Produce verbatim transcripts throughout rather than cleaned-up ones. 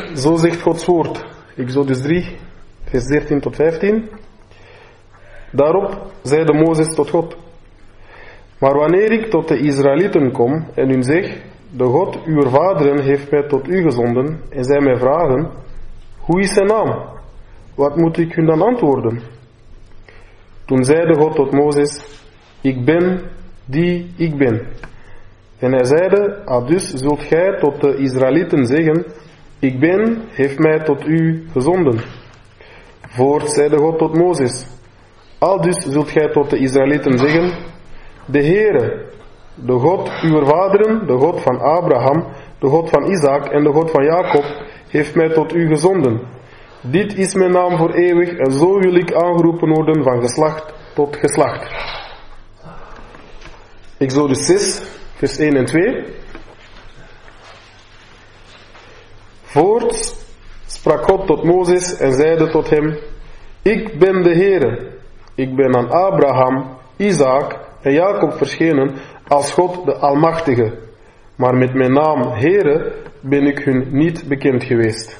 zo zegt Gods woord. Exodus drie, vers dertien tot vijftien. Daarop zeide Mozes tot God: maar wanneer ik tot de Israëlieten kom en hun zeg: de God uw vaderen heeft mij tot u gezonden, en zij mij vragen: hoe is zijn naam? Wat moet ik hun dan antwoorden? Toen zeide God tot Mozes: ik ben die ik ben. En hij zeide: aldus zult gij tot de Israëlieten zeggen: ik ben, heeft mij tot u gezonden. Voort zeide God tot Mozes: aldus zult gij tot de Israëlieten zeggen: de Heere, de God uw vaderen, de God van Abraham, de God van Isaac en de God van Jacob, heeft mij tot u gezonden. Dit is mijn naam voor eeuwig, en zo wil ik aangeroepen worden van geslacht tot geslacht. Exodus zes, vers één en twee. Voorts sprak God tot Mozes en zeide tot hem: ik ben de Heere. Ik ben aan Abraham, Isaac en Jacob verschenen als God de Almachtige. Maar met mijn naam Heere ben ik hun niet bekend geweest.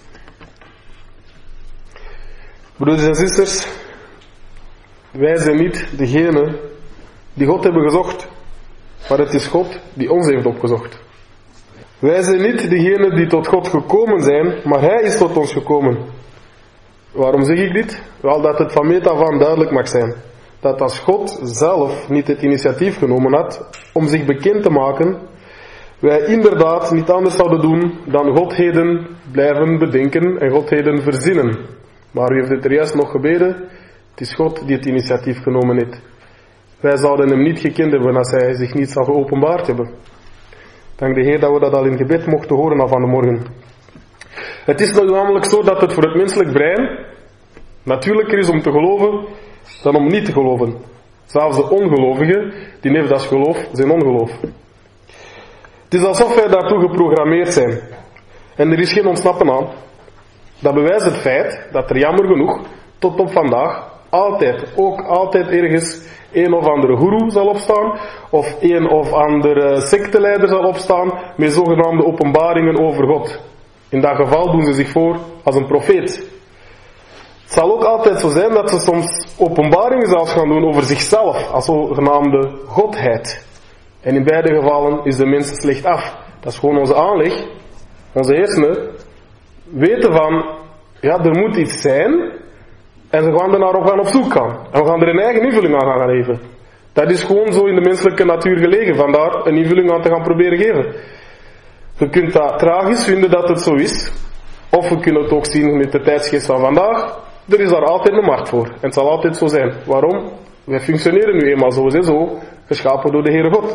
Broeders en zusters, wij zijn niet degene die God hebben gezocht, maar het is God die ons heeft opgezocht. Wij zijn niet degene die tot God gekomen zijn, maar Hij is tot ons gekomen. Waarom zeg ik dit? Wel, dat het van meet af aan duidelijk mag zijn. Dat als God zelf niet het initiatief genomen had om zich bekend te maken, wij inderdaad niet anders zouden doen dan godheden blijven bedenken en godheden verzinnen. Maar u heeft het er juist nog gebeden, het is God die het initiatief genomen heeft. Wij zouden hem niet gekend hebben als hij zich niet zou geopenbaard hebben. Dank de Heer dat we dat al in gebed mochten horen al van de morgen. Het is namelijk zo dat het voor het menselijk brein natuurlijker is om te geloven dan om niet te geloven. Zelfs de ongelovige, die heeft als geloof zijn ongeloof. Het is alsof wij daartoe geprogrammeerd zijn. En er is geen ontsnappen aan. Dat bewijst het feit dat er jammer genoeg, tot op vandaag, altijd, ook altijd ergens, een of andere goeroe zal opstaan, of een of andere secteleider zal opstaan, met zogenaamde openbaringen over God. In dat geval doen ze zich voor als een profeet. Het zal ook altijd zo zijn dat ze soms openbaringen zelfs gaan doen over zichzelf, als zogenaamde godheid. En in beide gevallen is de mens slecht af. Dat is gewoon onze aanleg. Onze hersenen weten van, ja, er moet iets zijn, en ze gaan er naar op gaan op zoek gaan. En we gaan er een eigen invulling aan gaan geven. Dat is gewoon zo in de menselijke natuur gelegen, vandaar een invulling aan te gaan proberen geven. Je kunt dat tragisch vinden dat het zo is, of we kunnen het ook zien met de tijdsgeest van vandaag. Er is daar altijd een markt voor, en het zal altijd zo zijn. Waarom? Wij functioneren nu eenmaal zo, en zo, geschapen door de Heere God.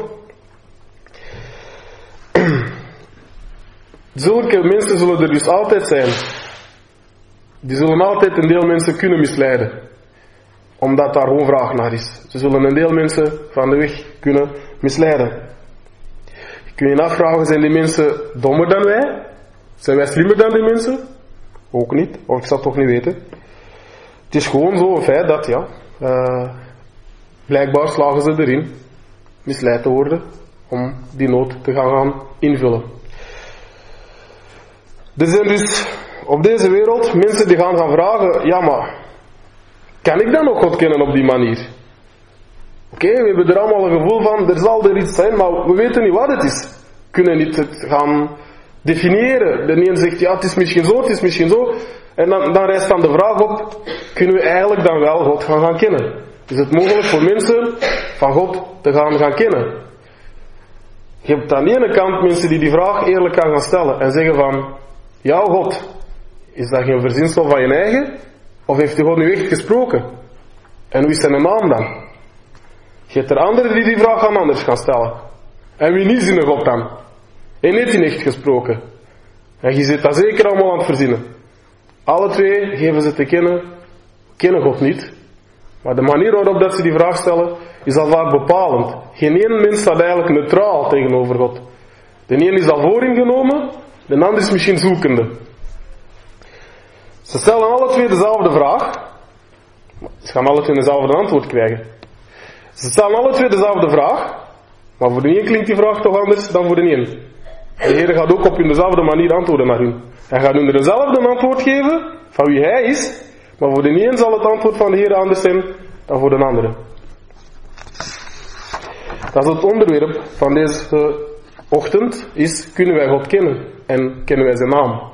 Zulke mensen zullen er dus altijd zijn. Die zullen altijd een deel mensen kunnen misleiden. Omdat daar gewoon vraag naar is. Ze zullen een deel mensen van de weg kunnen misleiden. Je kunt je afvragen, zijn die mensen dommer dan wij? Zijn wij slimmer dan die mensen? Ook niet, of ik zal het toch niet weten. Het is gewoon zo een feit dat, ja, uh, blijkbaar slagen ze erin misleid te worden om die nood te gaan, gaan invullen. Er zijn dus op deze wereld mensen die gaan gaan vragen, ja maar, kan ik dan nog God kennen op die manier? Oké, okay, we hebben er allemaal een gevoel van, er zal er iets zijn, maar we weten niet wat het is. We kunnen niet het gaan definiëren. De een zegt, ja het is misschien zo, het is misschien zo. En dan, dan rijst dan de vraag op, kunnen we eigenlijk dan wel God gaan, gaan kennen? Is het mogelijk voor mensen van God te gaan, gaan kennen? Je hebt aan de ene kant mensen die die vraag eerlijk gaan, gaan stellen en zeggen van, jouw God, is dat geen verzinsel van je eigen? Of heeft hij God nu echt gesproken? En hoe is zijn naam dan? Je hebt er anderen die die vraag aan anders gaan stellen. En wie niet zinnen God dan? En heeft hij echt gesproken? En je zit dat zeker allemaal aan het verzinnen. Alle twee geven ze te kennen, kennen God niet. Maar de manier waarop dat ze die vraag stellen, is al vaak bepalend. Geen één mens staat eigenlijk neutraal tegenover God. De een is al vooringenomen, de ander is misschien zoekende. Ze stellen alle twee dezelfde vraag. Ze gaan alle twee dezelfde antwoord krijgen. Ze stellen alle twee dezelfde vraag. Maar voor de een klinkt die vraag toch anders dan voor de een. De Heer gaat ook op dezelfde manier antwoorden naar hun. Hij gaat hun dezelfde antwoord geven van wie hij is, maar voor de een zal het antwoord van de Heer anders zijn dan voor de andere. Dat is het onderwerp van deze ochtend, is kunnen wij God kennen en kennen wij zijn naam.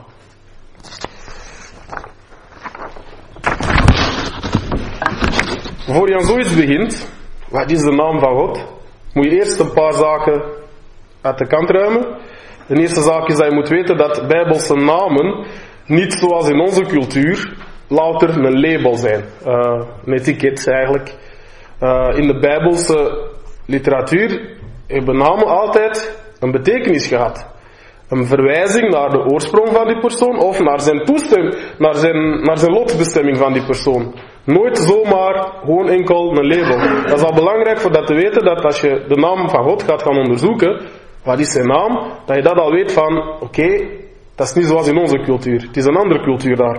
Voor je aan zoiets begint, wat is de naam van God, moet je eerst een paar zaken uit de kant ruimen. De eerste zaak is dat je moet weten dat Bijbelse namen niet zoals in onze cultuur louter een label zijn. Uh, een etiket eigenlijk. Uh, in de Bijbelse literatuur hebben namen altijd een betekenis gehad. Een verwijzing naar de oorsprong van die persoon of naar zijn toestemming, naar zijn, naar zijn lotsbestemming van die persoon. Nooit zomaar gewoon enkel een label. Dat is al belangrijk voor dat te weten, dat als je de naam van God gaat gaan onderzoeken, wat is zijn naam, dat je dat al weet van, oké, okay, dat is niet zoals in onze cultuur. Het is een andere cultuur daar.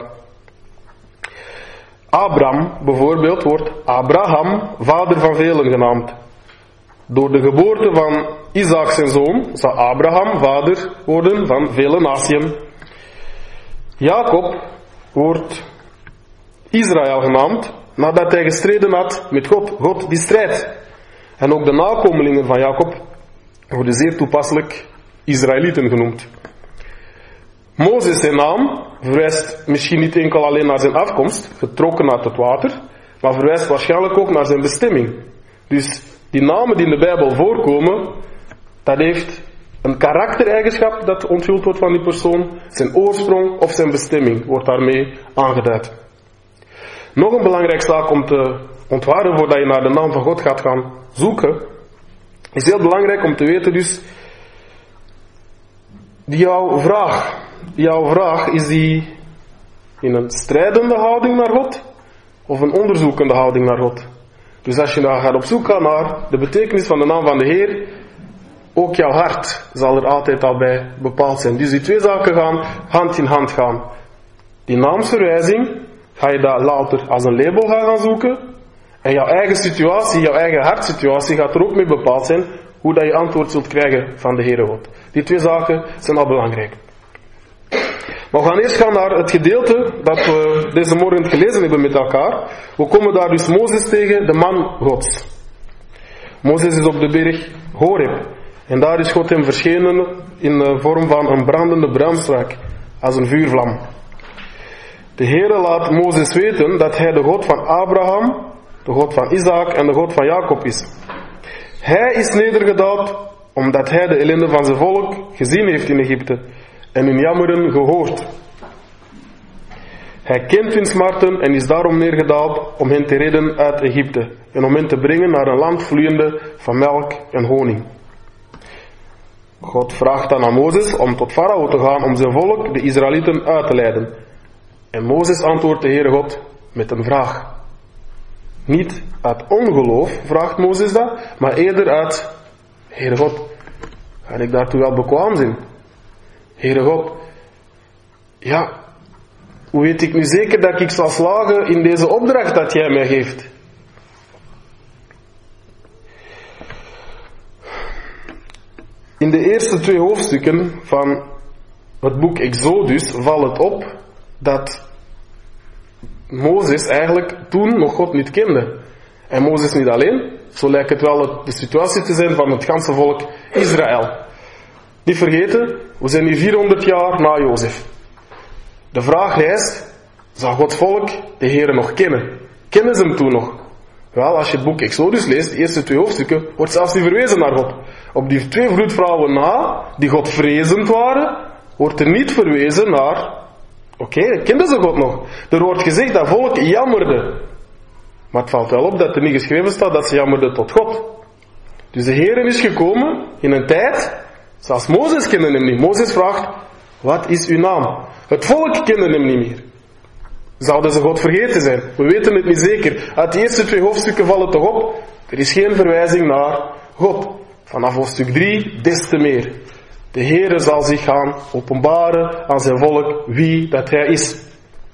Abraham bijvoorbeeld wordt Abraham, vader van velen genaamd. Door de geboorte van Isaac zijn zoon, zal Abraham vader worden van vele natieën. Jacob wordt Israël genaamd, nadat hij gestreden had met God, God die strijdt. En ook de nakomelingen van Jacob worden zeer toepasselijk Israëlieten genoemd. Mozes zijn naam verwijst misschien niet enkel alleen naar zijn afkomst, getrokken uit het water, maar verwijst waarschijnlijk ook naar zijn bestemming. Dus die namen die in de Bijbel voorkomen, dat heeft een karaktereigenschap dat onthuld wordt van die persoon, zijn oorsprong of zijn bestemming wordt daarmee aangeduid. Nog een belangrijke zaak om te ontwaren voordat je naar de naam van God gaat gaan zoeken, is heel belangrijk om te weten dus, die jouw vraag, jouw vraag is die in een strijdende houding naar God of een onderzoekende houding naar God. Dus als je nou gaat op zoek gaan naar de betekenis van de naam van de Heer, ook jouw hart zal er altijd al bij bepaald zijn. Dus die twee zaken gaan hand in hand gaan. Die naamsverwijzing, ga je dat later als een label gaan zoeken. En jouw eigen situatie, jouw eigen hartsituatie gaat er ook mee bepaald zijn hoe dat je antwoord zult krijgen van de Heere God. Die twee zaken zijn al belangrijk. Maar we gaan eerst gaan naar het gedeelte dat we deze morgen gelezen hebben met elkaar. We komen daar dus Mozes tegen, de man Gods. Mozes is op de berg Horeb. En daar is God hem verschenen in de vorm van een brandende brandstrak, als een vuurvlam. De Heere laat Mozes weten dat hij de God van Abraham, de God van Isaac en de God van Jacob is. Hij is nedergedaald omdat hij de ellende van zijn volk gezien heeft in Egypte en hun jammeren gehoord. Hij kent hun smarten en is daarom neergedaald om hen te redden uit Egypte en om hen te brengen naar een land vloeiende van melk en honing. God vraagt dan aan Mozes om tot Farao te gaan om zijn volk, de Israëlieten, uit te leiden. En Mozes antwoordt de Heere God met een vraag. Niet uit ongeloof vraagt Mozes dat, maar eerder uit, Heere God, ga ik daartoe wel bekwaam zijn? Heere God, ja, hoe weet ik nu zeker dat ik zal slagen in deze opdracht dat jij mij geeft? In de eerste twee hoofdstukken van het boek Exodus valt het op dat Mozes eigenlijk toen nog God niet kende. En Mozes niet alleen, zo lijkt het wel de situatie te zijn van het ganse volk Israël. Niet vergeten, we zijn hier vierhonderd jaar na Jozef. De vraag rijst, zou Gods volk de Heere nog kennen? Kennen ze hem toen nog? Wel, als je het boek Exodus leest, de eerste twee hoofdstukken, wordt zelfs niet verwezen naar God. Op die twee vroedvrouwen na, die God vrezend waren, wordt er niet verwezen naar, oké, okay, kenden ze God nog? Er wordt gezegd dat volk jammerde. Maar het valt wel op dat er niet geschreven staat dat ze jammerden tot God. Dus de Heere is gekomen in een tijd, zelfs Mozes kende hem niet. Mozes vraagt, wat is uw naam? Het volk kende hem niet meer. Zouden ze God vergeten zijn? We weten het niet zeker. Uit de eerste twee hoofdstukken vallen toch op. Er is geen verwijzing naar God. Vanaf hoofdstuk drie des te meer. De Heere zal zich gaan openbaren aan zijn volk wie dat hij is.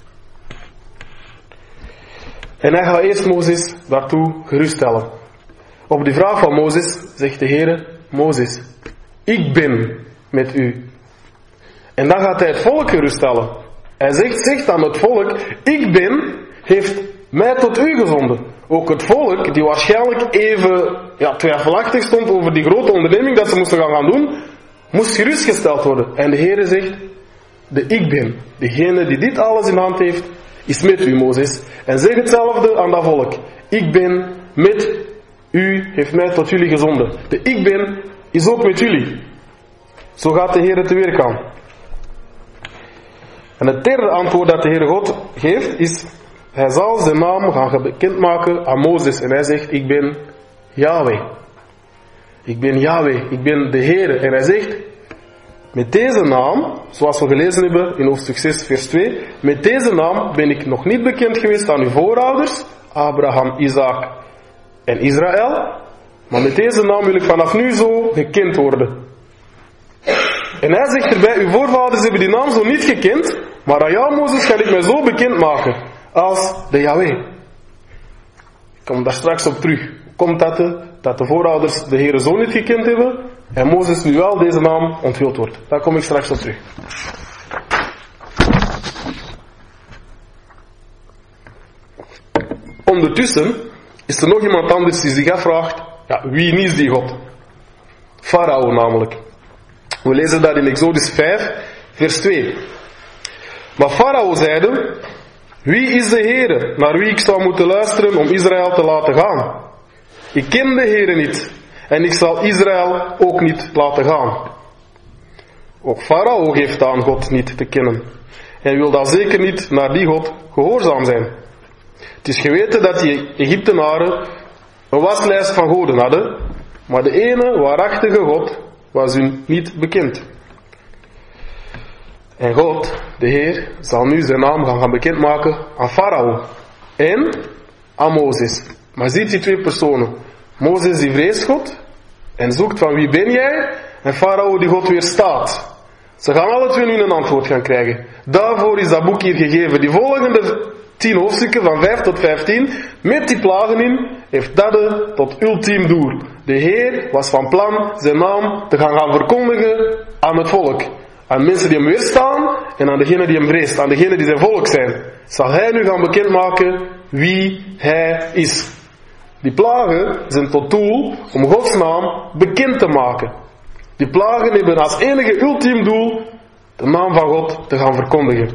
En hij gaat eerst Mozes daartoe geruststellen. Op die vraag van Mozes zegt de Heere, Mozes, ik ben met u. En dan gaat hij het volk geruststellen. Hij zegt, zegt aan het volk, ik ben, heeft mij tot u gezonden. Ook het volk, die waarschijnlijk even ja, twijfelachtig stond over die grote onderneming dat ze moesten gaan, gaan doen, moest gerustgesteld worden. En de Heere zegt, de ik ben, degene die dit alles in hand heeft, is met u, Mozes. En zeg hetzelfde aan dat volk. Ik ben met u, heeft mij tot jullie gezonden. De ik ben is ook met jullie. Zo gaat de Heere te werk aan. En het derde antwoord dat de Heere God geeft is, hij zal zijn naam gaan bekendmaken aan Mozes. En hij zegt, ik ben Yahweh. Ik ben Yahweh, ik ben de Heere. En hij zegt, met deze naam, zoals we gelezen hebben in hoofdstuk zes vers twee, met deze naam ben ik nog niet bekend geweest aan uw voorouders, Abraham, Isaac en Israël, maar met deze naam wil ik vanaf nu zo gekend worden. En hij zegt erbij, uw voorvaders hebben die naam zo niet gekend, maar aan jou, Mozes, ga ik mij zo bekend maken als de Yahweh. Ik kom daar straks op terug. Hoe komt dat, de, dat de voorouders de Heere zo niet gekend hebben en Mozes nu wel deze naam onthuld wordt? Daar kom ik straks op terug. Ondertussen is er nog iemand anders die zich afvraagt, ja, wie is die God? Farao namelijk. We lezen dat in Exodus vijf, vers twee. Maar Farao zeide, wie is de Heere, naar wie ik zou moeten luisteren om Israël te laten gaan? Ik ken de Heere niet, en ik zal Israël ook niet laten gaan. Ook Farao geeft aan God niet te kennen. En wil dan zeker niet naar die God gehoorzaam zijn. Het is geweten dat die Egyptenaren een waslijst van goden hadden, maar de ene waarachtige God was hun niet bekend. En God, de Heer, zal nu zijn naam gaan, gaan bekendmaken aan Farao en aan Mozes. Maar ziet die twee personen. Mozes die vreest God en zoekt van wie ben jij, en Farao die God weerstaat. Ze gaan alle twee nu een antwoord gaan krijgen. Daarvoor is dat boek hier gegeven. Die volgende tien hoofdstukken van vijf tot vijftien, met die plagen in, heeft dat tot ultiem doel. De Heer was van plan zijn naam te gaan, gaan verkondigen aan het volk. Aan mensen die hem weerstaan en aan degenen die hem vreest. Aan degenen die zijn volk zijn. Zal hij nu gaan bekendmaken wie hij is. Die plagen zijn tot doel om Gods naam bekend te maken. Die plagen hebben als enige ultiem doel de naam van God te gaan verkondigen.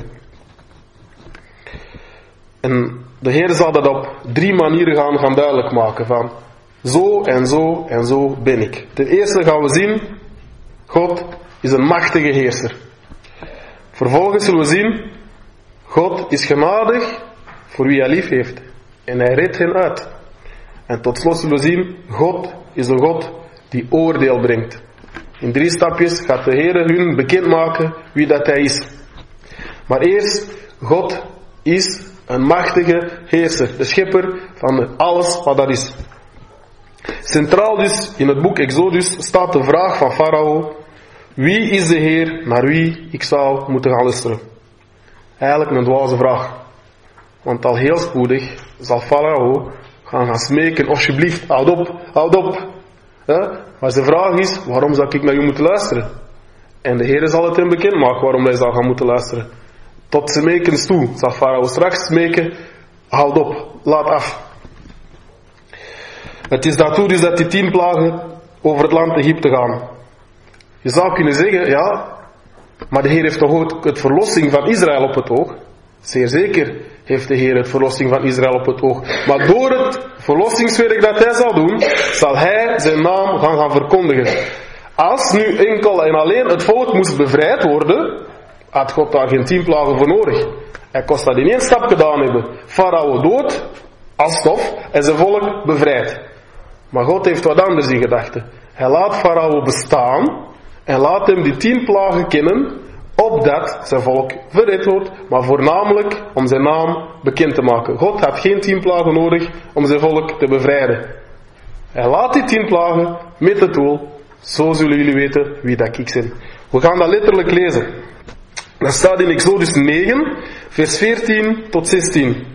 En de Heer zal dat op drie manieren gaan, gaan duidelijk maken. Van zo en zo en zo ben ik. Ten eerste gaan we zien, God is een machtige heerser. Vervolgens zullen we zien, God is genadig voor wie hij lief heeft. En hij redt hen uit. En tot slot zullen we zien, God is een God die oordeel brengt. In drie stapjes gaat de Heer hun bekendmaken wie dat hij is. Maar eerst, God is een machtige heerser. De schepper van alles wat er is. Centraal dus in het boek Exodus staat de vraag van Farao. Wie is de Heer naar wie ik zou moeten gaan luisteren? Eigenlijk een dwaze vraag. Want al heel spoedig zal Farao gaan gaan smeken. Alsjeblieft, houd op, houd op. Ja? Maar de vraag is, waarom zou ik naar u moeten luisteren? En de Heer zal het hem bekendmaken waarom hij zal gaan moeten luisteren. Tot smekens toe zal Farao straks smeken, houd op, laat af. Het is daartoe dus dat die tien plagen over het land Egypte gaan. Je zou kunnen zeggen, ja, maar de Heer heeft toch ook het verlossing van Israël op het oog? Zeer zeker heeft de Heer het verlossing van Israël op het oog. Maar door het verlossingswerk dat hij zal doen, zal hij zijn naam gaan, gaan verkondigen. Als nu enkel en alleen het volk moest bevrijd worden, had God daar geen tien plagen voor nodig. Hij kost dat in één stap gedaan hebben. Farao dood, als stof, en zijn volk bevrijd. Maar God heeft wat anders in gedachten. Hij laat Farao bestaan en laat hem die tien plagen kennen, opdat zijn volk verred wordt, maar voornamelijk om zijn naam bekend te maken. God had geen tien plagen nodig om zijn volk te bevrijden. Hij laat die tien plagen met het doel, zo zullen jullie weten wie dat ik ben. We gaan dat letterlijk lezen. Dat staat in Exodus negen, vers veertien tot zestien.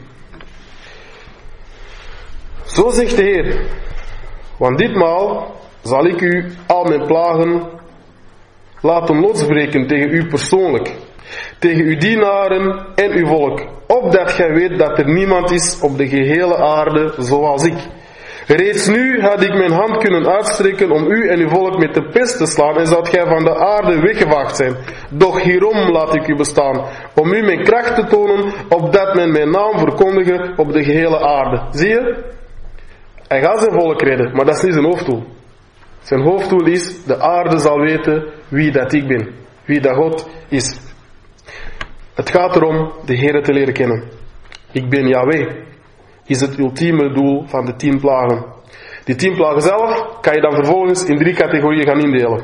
Zo zegt de Heer, want ditmaal zal ik u al mijn plagen laten lotsbreken tegen u persoonlijk, tegen uw dienaren en uw volk, opdat gij weet dat er niemand is op de gehele aarde zoals ik. Reeds nu had ik mijn hand kunnen uitstrekken om u en uw volk met de pest te slaan en zoudt gij van de aarde weggevaagd zijn. Doch hierom laat ik u bestaan, om u mijn kracht te tonen, opdat men mijn naam verkondige op de gehele aarde. Zie je? Hij gaat zijn volk redden, maar dat is niet zijn hoofddoel. Zijn hoofddoel is, de aarde zal weten wie dat ik ben, wie dat God is. Het gaat erom de Heere te leren kennen. Ik ben Yahweh, is het ultieme doel van de tien plagen. Die tien plagen zelf kan je dan vervolgens in drie categorieën gaan indelen.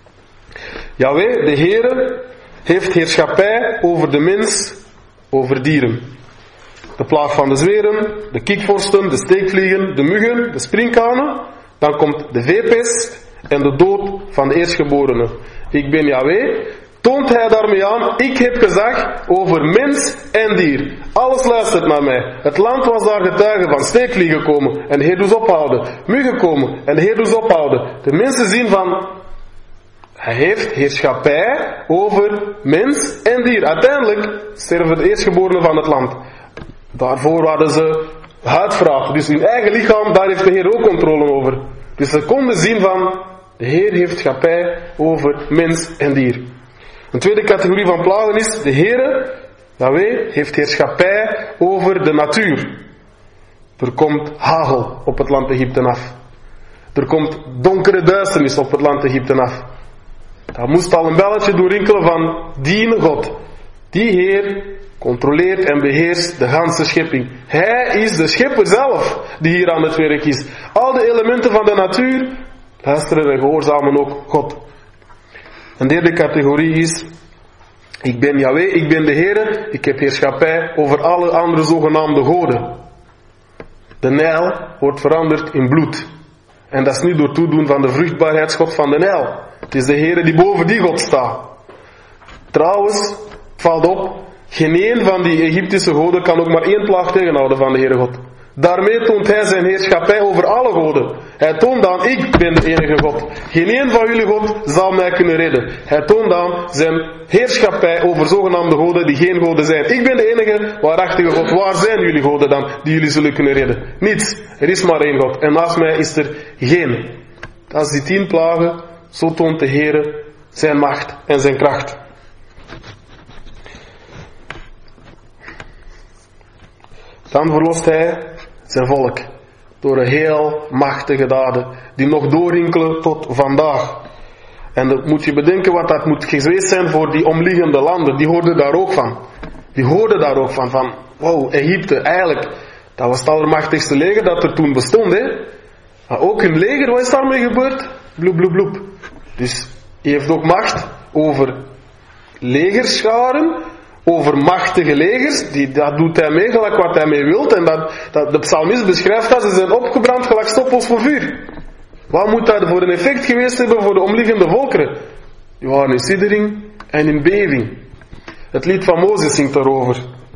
Yahweh, de Heere, heeft heerschappij over de mens, over dieren. De plaag van de zweren, de kikvorsten, de steekvliegen, de muggen, de sprinkhanen. Dan komt de veepest en de dood van de eerstgeborenen. Ik ben Yahweh. Toont hij daarmee aan, ik heb gezag over mens en dier. Alles luistert naar mij. Het land was daar getuige van steekvliegen komen en de Heer doet ophouden. Muggen komen en de Heer doet ophouden. De mensen zien van, hij heeft heerschappij over mens en dier. Uiteindelijk sterven de eerstgeborenen van het land. Daarvoor hadden ze huidvraag. Dus hun eigen lichaam, daar heeft de Heer ook controle over. Dus ze konden zien van, de Heer heeft heerschappij over mens en dier. Een tweede categorie van plagen is, de Heere, Yahweh, heeft heerschappij over de natuur. Er komt hagel op het land Egypte af. Er komt donkere duisternis op het land Egypte af. Daar moest al een belletje doen rinkelen van, die God, die Heer, controleert en beheerst de ganse schepping. Hij is de schepper zelf die hier aan het werk is. Al de elementen van de natuur luisteren en gehoorzamen ook God. Een derde categorie is, ik ben Yahweh, ik ben de Heere, ik heb heerschappij over alle andere zogenaamde goden. De Nijl wordt veranderd in bloed. En dat is niet door toedoen van de vruchtbaarheidsgod van de Nijl. Het is de Heere die boven die God staat. Trouwens, valt op, geen één van die Egyptische goden kan ook maar één plaag tegenhouden van de Heere God. Daarmee toont hij zijn heerschappij over alle goden. Hij toont aan, ik ben de enige God. Geen één van jullie God zal mij kunnen redden. Hij toont aan zijn heerschappij over zogenaamde goden die geen goden zijn. Ik ben de enige waarachtige God. Waar zijn jullie goden dan die jullie zullen kunnen redden? Niets. Er is maar één God. En naast mij is er geen. Dat is die tien plagen. Zo toont de Heere zijn macht en zijn kracht. Dan verlost hij zijn volk door een heel machtige daden die nog doorrinkelen tot vandaag. En dan moet je bedenken wat dat moet geweest zijn voor die omliggende landen. Die hoorden daar ook van. Die hoorden daar ook van. Van wow, Egypte, eigenlijk, dat was het allermachtigste leger dat er toen bestond. Hè? Maar ook hun leger, wat is daarmee gebeurd? Bloep, bloep, bloep. Dus hij heeft ook macht over legerscharen, over machtige legers, die, dat doet hij mee gelijk wat hij mee wilt. En dat, dat, de psalmist beschrijft dat ze zijn opgebrand gelijk stoppels voor vuur. Wat moet dat voor een effect geweest hebben voor de omliggende volkeren? Die waren in siddering en in beving. Het lied van Mozes zingt daarover.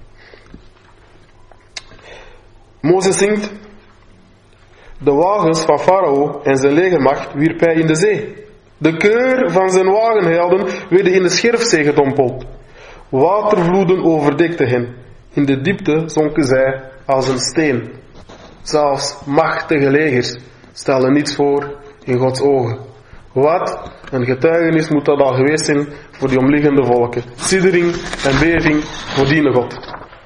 Mozes zingt, de wagens van Farao en zijn legermacht wierp hij in de zee. De keur van zijn wagenhelden werden in de Scherfzee gedompeld. Watervloeden overdekten hen. In de diepte zonken zij als een steen. Zelfs machtige legers stellen niets voor in Gods ogen. Wat een getuigenis moet dat al geweest zijn voor die omliggende volken. Siddering en beving voor die God.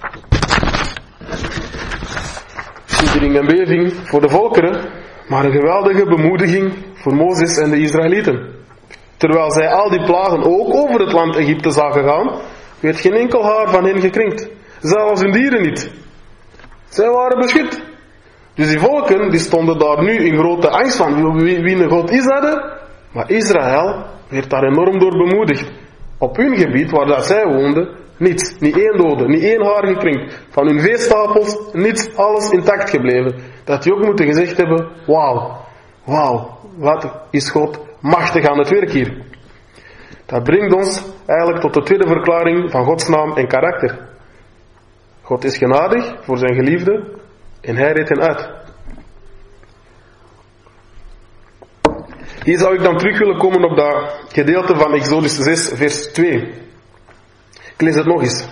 Siddering en beving voor de volkeren, maar een geweldige bemoediging voor Mozes en de Israëlieten. Terwijl zij al die plagen ook over het land Egypte zagen gaan, werd geen enkel haar van hen gekrenkt. Zelfs hun dieren niet. Zij waren beschut. Dus die volken die stonden daar nu in grote angst van. Wie, wie een God is dat? Maar Israël werd daar enorm door bemoedigd. Op hun gebied, waar dat zij woonden, niets. Niet één dode, niet één haar gekrenkt. Van hun veestapels, niets, alles intact gebleven. Dat die ook moeten gezegd hebben, wauw, wauw, wat is God machtig aan het werk hier. Dat brengt ons eigenlijk tot de tweede verklaring van Gods naam en karakter. God is genadig voor zijn geliefde en hij redt hen uit. Hier zou ik dan terug willen komen op dat gedeelte van Exodus zes, vers twee. Ik lees het nog eens.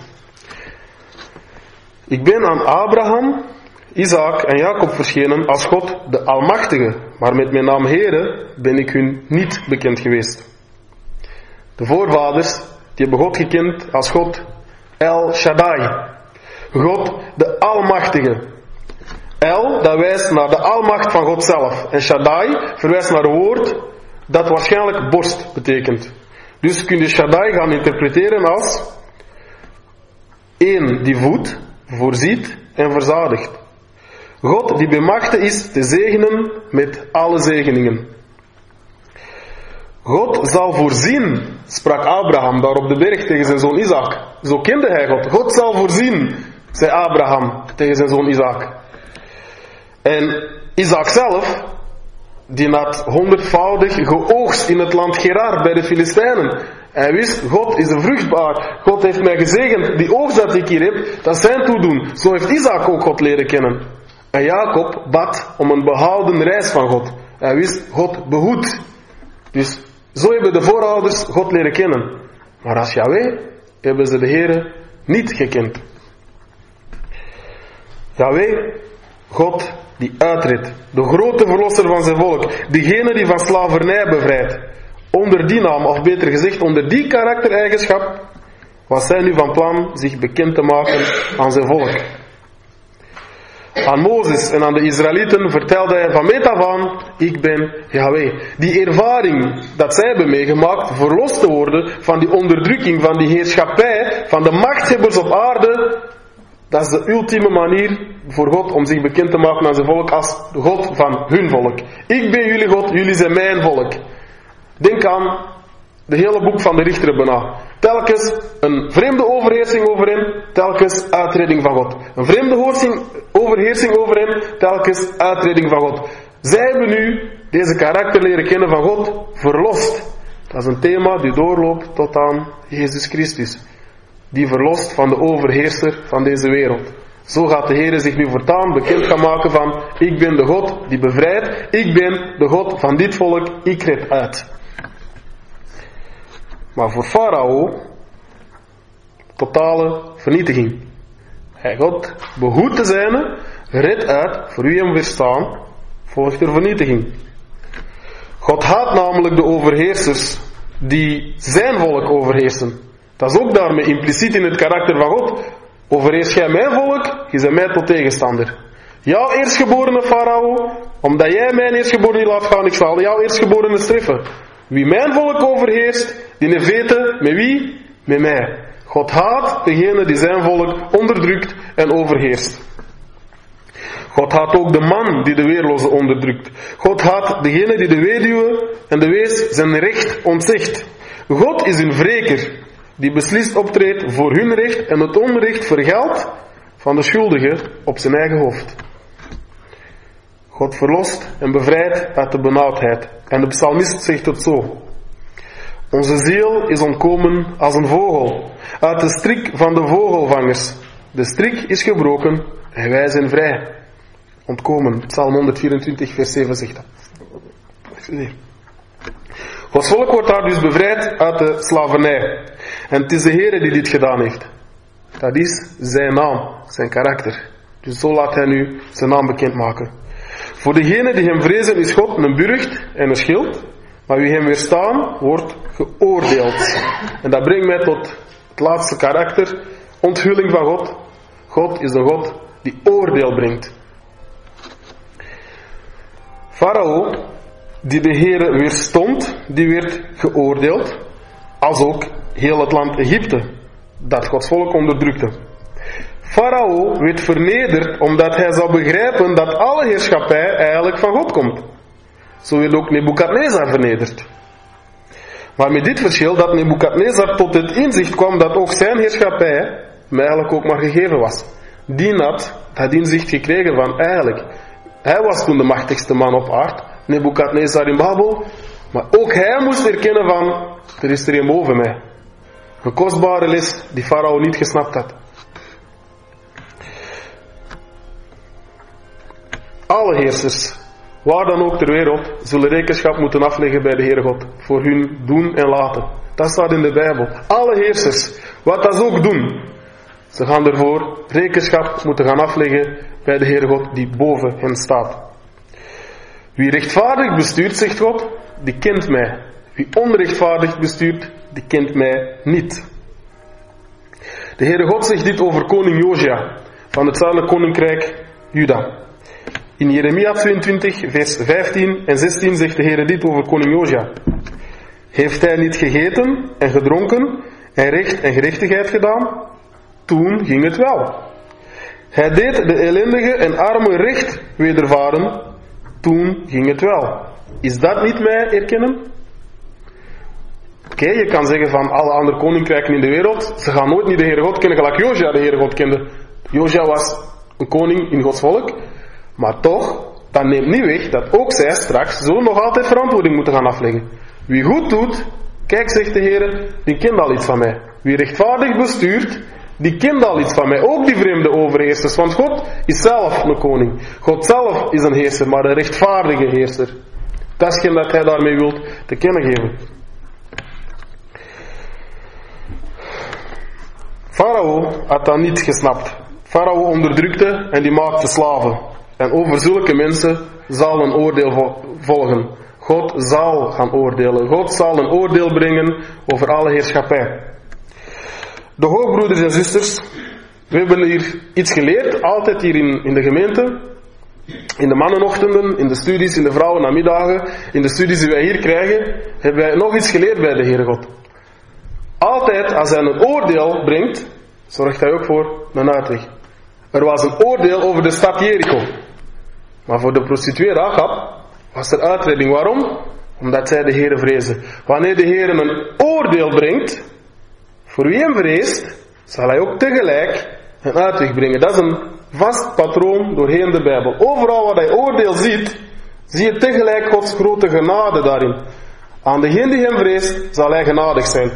Ik ben aan Abraham, Isaac en Jacob verschenen als God de Almachtige, maar met mijn naam Heere ben ik hun niet bekend geweest. De voorvaders, die hebben God gekend als God El Shaddai. God de Almachtige. El, dat wijst naar de almacht van God zelf. En Shaddai verwijst naar een woord dat waarschijnlijk borst betekent. Dus kun je Shaddai gaan interpreteren als één die voedt, voorziet en verzadigt. God die bemachtigd is te zegenen met alle zegeningen. God zal voorzien, sprak Abraham daar op de berg tegen zijn zoon Isaac. Zo kende hij God. God zal voorzien, zei Abraham tegen zijn zoon Isaac. En Isaac zelf, die had honderdvoudig geoogst in het land Gerar bij de Filistijnen. Hij wist, God is vruchtbaar. God heeft mij gezegend. Die oogst dat ik hier heb, dat is zijn toedoen. Zo heeft Isaac ook God leren kennen. En Jacob bad om een behouden reis van God. Hij wist, God behoedt. Dus zo hebben de voorouders God leren kennen. Maar als Yahweh hebben ze de Heere niet gekend. Yahweh, God die uitredt. De grote verlosser van zijn volk. Diegene die van slavernij bevrijdt. Onder die naam, of beter gezegd, onder die karaktereigenschap, was hij nu van plan zich bekend te maken aan zijn volk. Aan Mozes en aan de Israëlieten vertelde hij van meet af aan, ik ben Yahweh. Die ervaring dat zij hebben meegemaakt, verlost te worden van die onderdrukking, van die heerschappij, van de machthebbers op aarde, dat is de ultieme manier voor God om zich bekend te maken aan zijn volk als de God van hun volk. Ik ben jullie God, jullie zijn mijn volk. Denk aan de hele boek van de Richteren bijna. Telkens een vreemde overheersing over hen, telkens uitredding van God. Een vreemde overheersing over hen, telkens uitredding van God. Zij hebben nu deze karakter leren kennen van God verlost. Dat is een thema die doorloopt tot aan Jezus Christus. Die verlost van de overheerser van deze wereld. Zo gaat de Heer zich nu voortaan bekend gaan maken van, ik ben de God die bevrijdt, ik ben de God van dit volk, ik red uit. Maar voor Farao, totale vernietiging. Hij God behoedt de zijne, red uit, voor wie hem weerstaan, volgt er vernietiging. God haat namelijk de overheersers die zijn volk overheersen. Dat is ook daarmee impliciet in het karakter van God. Overheers jij mijn volk, je bent mij tot tegenstander. Jouw eerstgeborene Farao, omdat jij mijn eerstgeborene niet laat gaan, ik zal jouw eerstgeborene streffen. Wie mijn volk overheerst, die ne weten met wie? Met mij. God haat degene die zijn volk onderdrukt en overheerst. God haat ook de man die de weerloze onderdrukt. God haat degene die de weduwe en de wees zijn recht ontzegt. God is een wreker die beslist optreedt voor hun recht en het onrecht vergeldt van de schuldige op zijn eigen hoofd. God verlost en bevrijdt uit de benauwdheid. En de psalmist zegt het zo. Onze ziel is ontkomen als een vogel, uit de strik van de vogelvangers. De strik is gebroken en wij zijn vrij. Ontkomen. Psalm honderdvierentwintig vers zeven zegt dat. Gods volk wordt daar dus bevrijd uit de slavernij. En het is de Heer die dit gedaan heeft. Dat is zijn naam, zijn karakter. Dus zo laat hij nu zijn naam bekendmaken. Voor degenen die hem vrezen is God een burcht en een schild. Maar wie hem weerstaan, wordt geoordeeld. En dat brengt mij tot het laatste karakter. Onthulling van God. God is een God die oordeel brengt. Farao, die de Heere weerstond, die werd geoordeeld. Als ook heel het land Egypte, dat Gods volk onderdrukte. Farao werd vernederd omdat hij zou begrijpen dat alle heerschappij eigenlijk van God komt. Zo werd ook Nebukadnezar vernederd. Maar met dit verschil dat Nebukadnezar tot het inzicht kwam dat ook zijn heerschappij hem eigenlijk ook maar gegeven was. Die had dat inzicht gekregen van eigenlijk, hij was toen de machtigste man op aarde, Nebukadnezar in Babel, maar ook hij moest erkennen van, er is er een boven mij. Een kostbare les die Farao niet gesnapt had. Alle heersers waar dan ook ter wereld, zullen rekenschap moeten afleggen bij de Heere God, voor hun doen en laten. Dat staat in de Bijbel. Alle heersers, wat dat ze ook doen, ze gaan ervoor rekenschap moeten gaan afleggen bij de Heere God, die boven hen staat. Wie rechtvaardig bestuurt, zegt God, die kent mij. Wie onrechtvaardig bestuurt, die kent mij niet. De Heere God zegt dit over koning Josia, van het zuidelijk koninkrijk Juda. In Jeremia tweeëntwintig, vers vijftien en zestien zegt de Heere dit over koning Josia. Heeft hij niet gegeten en gedronken en recht en gerechtigheid gedaan? Toen ging het wel. Hij deed de ellendige en arme recht wedervaren. Toen ging het wel. Is dat niet mij erkennen? Oké, okay, je kan zeggen van alle andere koninkrijken in de wereld, ze gaan nooit niet de Heere God kennen, gelijk Josia de Heere God kende. Josia was een koning in Gods volk, maar toch, dat neemt niet weg dat ook zij straks zullen nog altijd verantwoording moeten gaan afleggen. Wie goed doet, kijk, zegt de Heere, die kent al iets van mij. Wie rechtvaardig bestuurt, die kent al iets van mij. Ook die vreemde overheersers, want God is zelf een koning. God zelf is een heerser, maar een rechtvaardige heerser. Dat is hetgeen dat hij daarmee wilt te kennen geven. Farao had dat niet gesnapt. Farao onderdrukte en die maakte slaven. En over zulke mensen zal een oordeel volgen. God zal gaan oordelen. God zal een oordeel brengen over alle heerschappij. De hoogbroeders en zusters, we hebben hier iets geleerd, altijd hier in, in de gemeente. In de mannenochtenden, in de studies, in de vrouwennamiddagen, in de studies die wij hier krijgen, hebben wij nog iets geleerd bij de Heere God. Altijd als hij een oordeel brengt, zorgt hij ook voor een uitweg. Er was een oordeel over de stad Jericho. Maar voor de prostituee Rahab was er uitredding. Waarom? Omdat zij de Heere vreesde. Wanneer de Heere een oordeel brengt, voor wie hem vreest, zal hij ook tegelijk een uitweg brengen. Dat is een vast patroon doorheen de Bijbel. Overal waar hij oordeel ziet, zie je tegelijk Gods grote genade daarin. Aan degene die hem vreest, zal hij genadig zijn.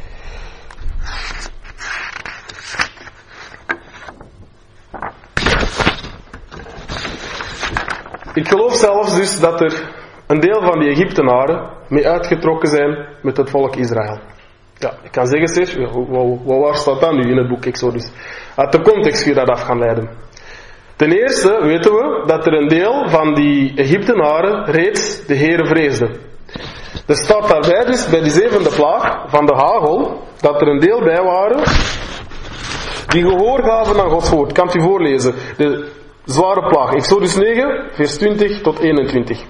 Ik geloof zelfs dus dat er een deel van die Egyptenaren mee uitgetrokken zijn met het volk Israël. Ja, ik kan zeggen, zeg, waar staat dat nu in het boek Exodus? Uit de context kun je dat af gaan leiden. Ten eerste weten we dat er een deel van die Egyptenaren reeds de Heere vreesden. Er staat daarbij dus bij die zevende plaag van de hagel, dat er een deel bij waren die gehoor gaven aan Gods woord. Kan u voorlezen? De zware plaag. Exodus negen, vers twintig tot eenentwintig.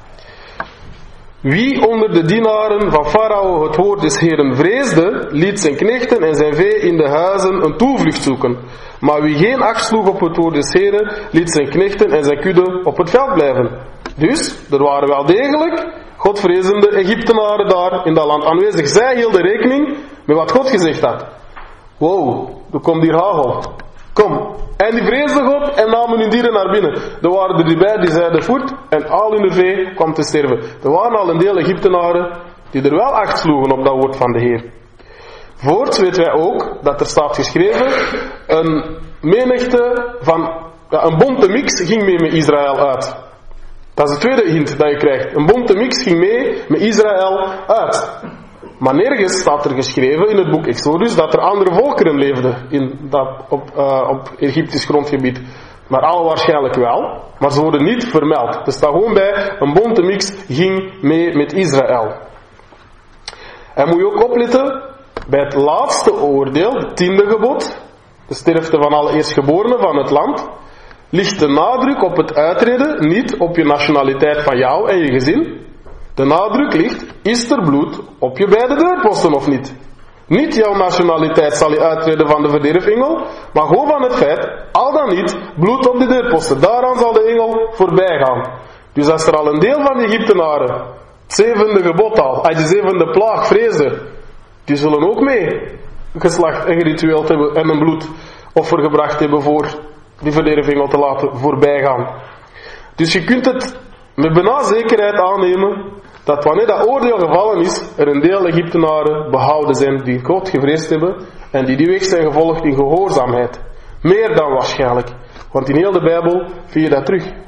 Wie onder de dienaren van Farao het woord des Heeren vreesde, liet zijn knechten en zijn vee in de huizen een toevlucht zoeken. Maar wie geen acht sloeg op het woord des Heeren, liet zijn knechten en zijn kudde op het veld blijven. Dus, er waren wel degelijk Godvrezende Egyptenaren daar in dat land aanwezig. Zij hielden rekening met wat God gezegd had. Wow, er komt hier hagel. Kom. En die vreesden God en namen hun dieren naar binnen. Er waren er die bij die zeiden voet en al hun vee kwam te sterven. Er waren al een deel Egyptenaren die er wel acht sloegen op dat woord van de Heer. Voorts weten wij ook dat er staat geschreven, een menigte van, ja, een bonte mix ging mee met Israël uit. Dat is de tweede hint dat je krijgt. Een bonte mix ging mee met Israël uit. Maar nergens staat er geschreven in het boek Exodus dat er andere volkeren leefden in dat, op, uh, op Egyptisch grondgebied. Maar alle waarschijnlijk wel. Maar ze worden niet vermeld. Er staat gewoon bij, een bonte mix ging mee met Israël. En moet je ook opletten, bij het laatste oordeel, het tiende gebod, de sterfte van alle eerstgeborenen van het land, ligt de nadruk op het uitreden, niet op je nationaliteit van jou en je gezin. De nadruk ligt, is er bloed op je beide deurposten of niet? Niet jouw nationaliteit zal je uitreden van de verderfengel, maar gewoon van het feit, al dan niet, bloed op de deurposten. Daaraan zal de engel voorbij gaan. Dus als er al een deel van de Egyptenaren, het zevende gebod al, uit de zevende plaag vreesde, die zullen ook mee geslacht en geritueeld hebben en een bloedoffer gebracht hebben voor die verderfengel te laten voorbij gaan. Dus je kunt het met bijna zekerheid aannemen dat wanneer dat oordeel gevallen is, er een deel Egyptenaren behouden zijn die God gevreesd hebben en die die weg zijn gevolgd in gehoorzaamheid. Meer dan waarschijnlijk. Want in heel de Bijbel vind je dat terug.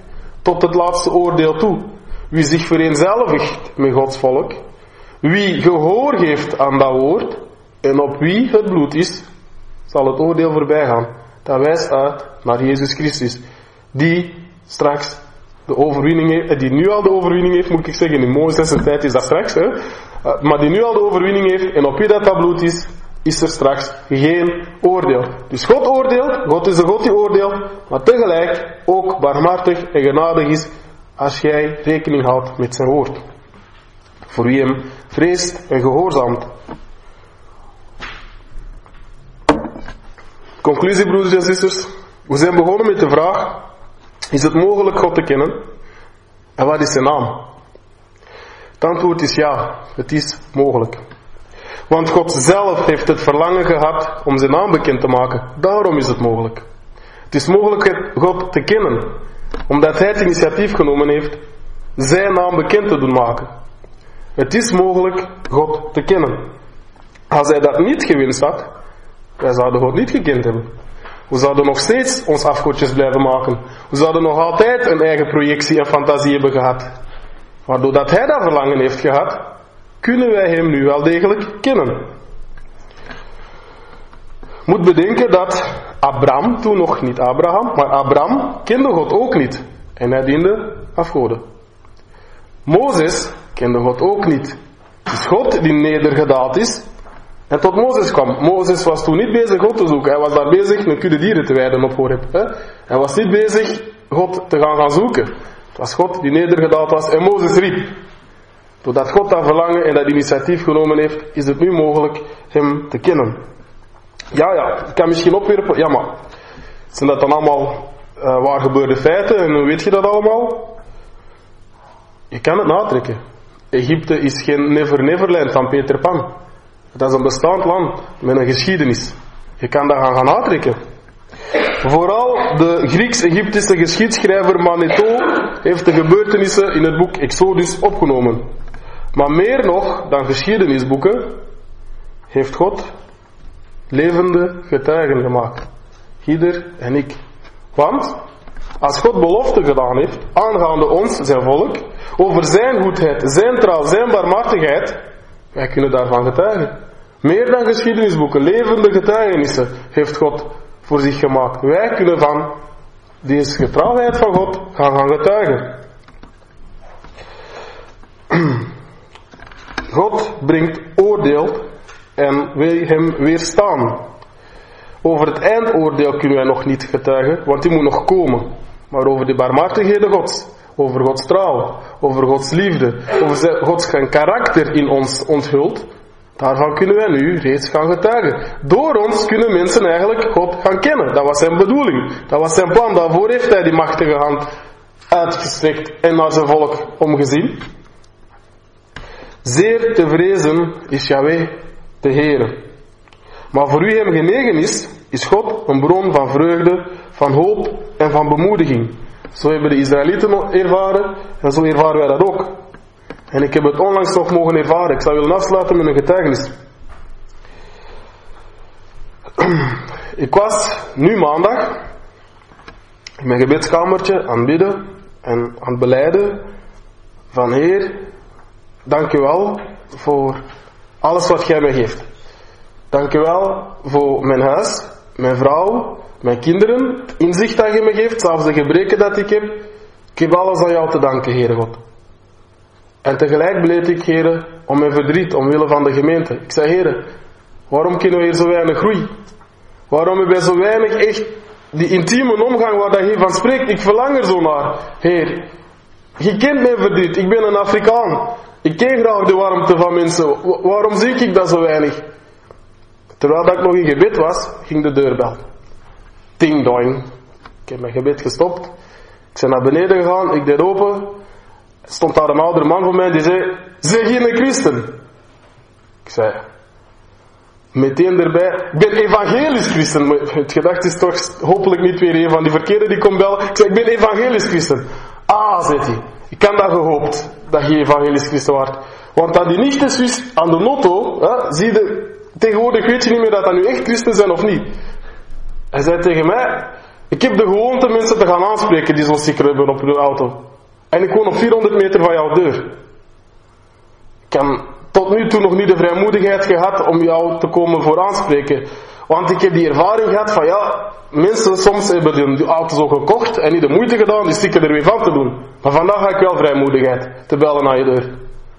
tot het laatste oordeel toe. Wie zich vereenzelvigt met Gods volk, wie gehoor geeft aan dat woord, en op wie het bloed is, zal het oordeel voorbij gaan. Dat wijst uit naar Jezus Christus, die straks de overwinning heeft, die nu al de overwinning heeft, moet ik zeggen, in Mozes' tijd is dat straks, hè? Maar die nu al de overwinning heeft, en op wie dat, dat bloed is, is er straks geen oordeel. Dus God oordeelt, God is de God die oordeelt, maar tegelijk ook barmhartig en genadig is, als jij rekening houdt met zijn woord. Voor wie hem vreest en gehoorzaamt. Conclusie, broeders en zusters. We zijn begonnen met de vraag, is het mogelijk God te kennen? En wat is zijn naam? Het antwoord is ja, het is mogelijk. Want God zelf heeft het verlangen gehad om zijn naam bekend te maken. Daarom is het mogelijk. Het is mogelijk God te kennen, omdat hij het initiatief genomen heeft zijn naam bekend te doen maken. Het is mogelijk God te kennen. Als hij dat niet gewenst had, wij zouden God niet gekend hebben. We zouden nog steeds ons afgodjes blijven maken. We zouden nog altijd een eigen projectie en fantasie hebben gehad. Maar doordat hij dat verlangen heeft gehad, kunnen wij hem nu wel degelijk kennen. Moet bedenken dat Abraham, toen nog niet Abraham, maar Abraham kende God ook niet. En hij diende afgoden. Mozes kende God ook niet. Het is God die nedergedaald is en tot Mozes kwam. Mozes was toen niet bezig God te zoeken. Hij was daar bezig een kudde dieren te weiden op Horeb. Hij was niet bezig God te gaan gaan zoeken. Het was God die nedergedaald was en Mozes riep. Doordat God dat verlangen en dat initiatief genomen heeft, is het nu mogelijk hem te kennen. Ja, ja, ik kan misschien opwerpen, ja maar, zijn dat dan allemaal uh, waar gebeurde feiten en hoe weet je dat allemaal? Je kan het natrekken. Egypte is geen never neverland van Peter Pan. Dat is een bestaand land met een geschiedenis. Je kan dat gaan, gaan natrekken. Vooral de Grieks-Egyptische geschiedschrijver Manetho heeft de gebeurtenissen in het boek Exodus opgenomen. Maar meer nog dan geschiedenisboeken heeft God levende getuigen gemaakt. Ieder en ik. Want als God belofte gedaan heeft aangaande ons, zijn volk, over zijn goedheid, zijn trouw, zijn barmhartigheid, wij kunnen daarvan getuigen. Meer dan geschiedenisboeken, levende getuigenissen heeft God voor zich gemaakt. Wij kunnen van deze getrouwheid van God gaan, gaan getuigen. God brengt oordeel en wil hem weerstaan. Over het eindoordeel kunnen wij nog niet getuigen, want die moet nog komen. Maar over de barmhartigheden Gods, over Gods trouw, over Gods liefde, over Gods karakter in ons onthuld, daarvan kunnen wij nu reeds gaan getuigen. Door ons kunnen mensen eigenlijk God gaan kennen. Dat was zijn bedoeling. Dat was zijn plan. Daarvoor heeft hij die machtige hand uitgestrekt en naar zijn volk omgezien. Zeer te vrezen is Yahweh de Heere. Maar voor wie hem genegen is, is God een bron van vreugde, van hoop en van bemoediging. Zo hebben de Israëlieten ervaren en zo ervaren wij dat ook. En ik heb het onlangs nog mogen ervaren. Ik zou willen afsluiten met een getuigenis. Ik was nu maandag in mijn gebedskamertje aan het bidden en aan het belijden van Heer, dank u wel voor alles wat jij mij geeft. Dank u wel voor mijn huis, mijn vrouw, mijn kinderen, het inzicht dat je me geeft, zelfs de gebreken dat ik heb. Ik heb alles aan jou te danken, Heere God. En tegelijk beleed ik, Heere, om mijn verdriet, omwille van de gemeente. Ik zei, Heere, waarom kunnen we hier zo weinig groei? Waarom hebben wij zo weinig echt die intieme omgang waar dat je van spreekt? Ik verlang er zo naar, Heer. Je kent mijn verdriet, ik ben een Afrikaan. Ik ken graag de warmte van mensen. Waarom zie ik dat zo weinig? Terwijl dat ik nog in gebed was, ging de deurbel. Ding dong. Ik heb mijn gebed gestopt. Ik ben naar beneden gegaan, ik deed open. Er stond daar een oudere man voor mij die zei, zeg je een christen? Ik zei, meteen erbij, ik ben evangelisch christen. Het gedacht is toch hopelijk niet weer een van die verkeerde die komt bellen. Ik zei, ik ben evangelisch christen. Ah, zegt hij, ik had dat gehoopt, dat je evangelisch christen wordt. Want dat die niet is wist aan de notto, hè, zie je, tegenwoordig weet je niet meer dat dat nu echt christen zijn of niet. Hij zei tegen mij, Ik heb de gewoonte mensen te gaan aanspreken die zo'n sticker hebben op hun auto. En ik woon op vierhonderd meter van jouw deur. Ik heb tot nu toe nog niet de vrijmoedigheid gehad om jou te komen voor aanspreken. Want ik heb die ervaring gehad van ja, mensen soms hebben die auto zo gekocht en niet de moeite gedaan die sticker er weer van te doen. Maar vandaag ga ik wel vrijmoedigheid te bellen naar je deur.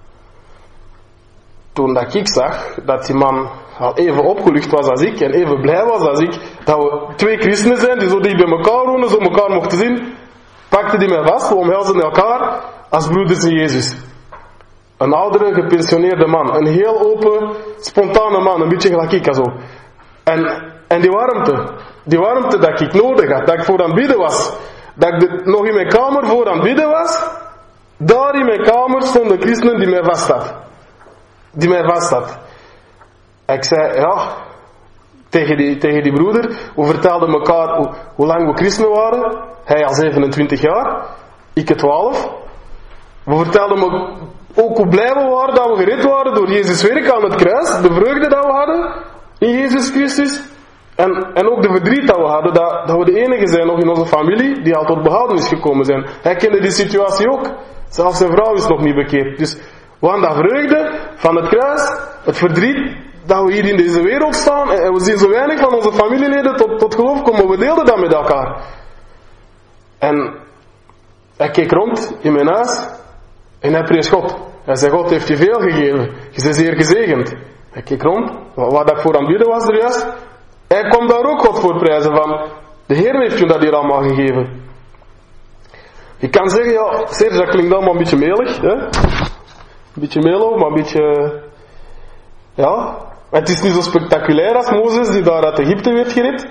Toen dat ik zag dat die man al even opgelucht was als ik en even blij was als ik, dat we twee christenen zijn die zo dicht bij elkaar wonen, zo elkaar mochten zien, pakte die mij vast, we omhelzen elkaar als broeders in Jezus. Een oudere, gepensioneerde man, een heel open, spontane man, een beetje gelijk ik zo. En, en die warmte, die warmte dat ik nodig had, dat ik voor aan het bidden was, dat ik de, nog in mijn kamer voor aan het bidden was, daar in mijn kamer stond een christen die mij vast had. Die mij vast had. Ik zei, ja, tegen die, tegen die broeder, we vertelden elkaar hoe, hoe lang we christenen waren. Hij al zevenentwintig jaar, ik het twaalf. We vertelden me ook hoe blij we waren dat we gered waren door Jezus werk aan het kruis. De vreugde dat we hadden in Jezus Christus. En, en ook de verdriet dat we hadden, dat, dat we de enige zijn nog in onze familie die al tot behoudenis gekomen zijn. Hij kende die situatie ook. Zelfs zijn vrouw is nog niet bekeerd. Dus we hadden dat vreugde van het kruis, het verdriet dat we hier in deze wereld staan en we zien zo weinig van onze familieleden tot, tot geloof komen. We deelden dat met elkaar. En hij keek rond in mijn huis en hij prees God. Hij zei, God heeft je veel gegeven. Je bent zeer gezegend. Hij keek rond, wat ik voor aan het bieden was er juist. Hij kwam daar ook God voor prijzen van, de Heer heeft je dat hier allemaal gegeven. Je kan zeggen, ja, Serge, dat klinkt allemaal een beetje melig. Hè? Een beetje melo, maar een beetje... Ja, het is niet zo spectaculair als Mozes die daar uit Egypte werd gered.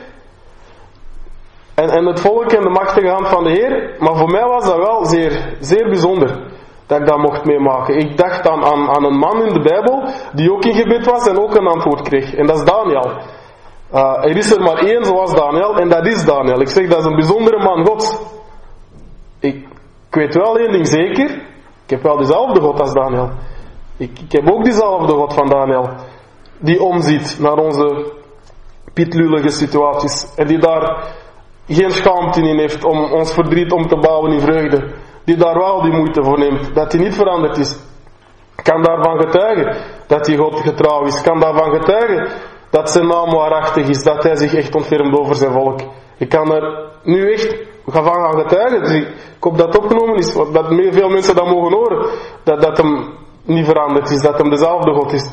En, en het volk in de machtige hand van de Heer. Maar voor mij was dat wel zeer, zeer bijzonder. Dat ik dat mocht meemaken. Ik dacht aan, aan, aan een man in de Bijbel die ook in gebed was en ook een antwoord kreeg. En dat is Daniel. Uh, er is er maar één zoals Daniel en dat is Daniel. Ik zeg, dat is een bijzondere man Gods. Ik, ik weet wel één ding zeker. Ik heb wel diezelfde God als Daniel. Ik, ik heb ook diezelfde God van Daniel. Die omziet naar onze pietlullige situaties. En die daar geen schaamte in heeft om ons verdriet om te bouwen in vreugde. Die daar wel die moeite voor neemt. Dat hij niet veranderd is. Kan daarvan getuigen dat hij God getrouw is. Kan daarvan getuigen dat zijn naam waarachtig is. Dat hij zich echt ontfermt over zijn volk. Ik kan er nu echt van gaan getuigen. Dus ik hoop dat het opgenomen is. Dat veel mensen dat mogen horen. Dat, dat hem niet veranderd is. Dat hem dezelfde God is.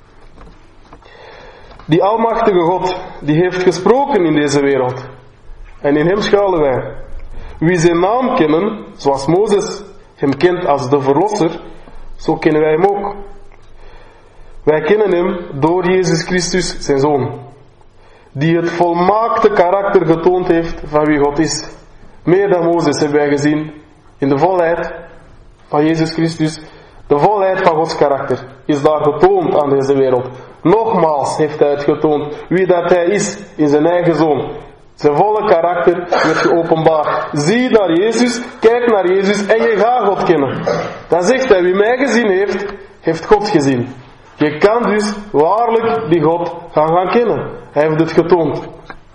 Die almachtige God. Die heeft gesproken in deze wereld. En in hem schuilen wij. Wie zijn naam kennen, zoals Mozes hem kent als de verlosser, zo kennen wij hem ook. Wij kennen hem door Jezus Christus, zijn Zoon, die het volmaakte karakter getoond heeft van wie God is. Meer dan Mozes hebben wij gezien in de volheid van Jezus Christus. De volheid van Gods karakter is daar getoond aan deze wereld. Nogmaals heeft hij het getoond wie dat hij is in zijn eigen Zoon. Zijn volle karakter werd geopenbaard. Zie naar Jezus, kijk naar Jezus en je gaat God kennen. Dan zegt hij, wie mij gezien heeft, heeft God gezien. Je kan dus waarlijk die God gaan, gaan kennen. Hij heeft het getoond.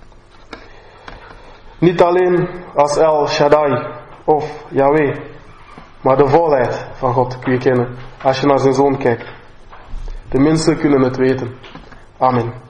Niet alleen als El Shaddai of Yahweh, maar de volheid van God kun je kennen als je naar zijn Zoon kijkt. De mensen kunnen het weten. Amen.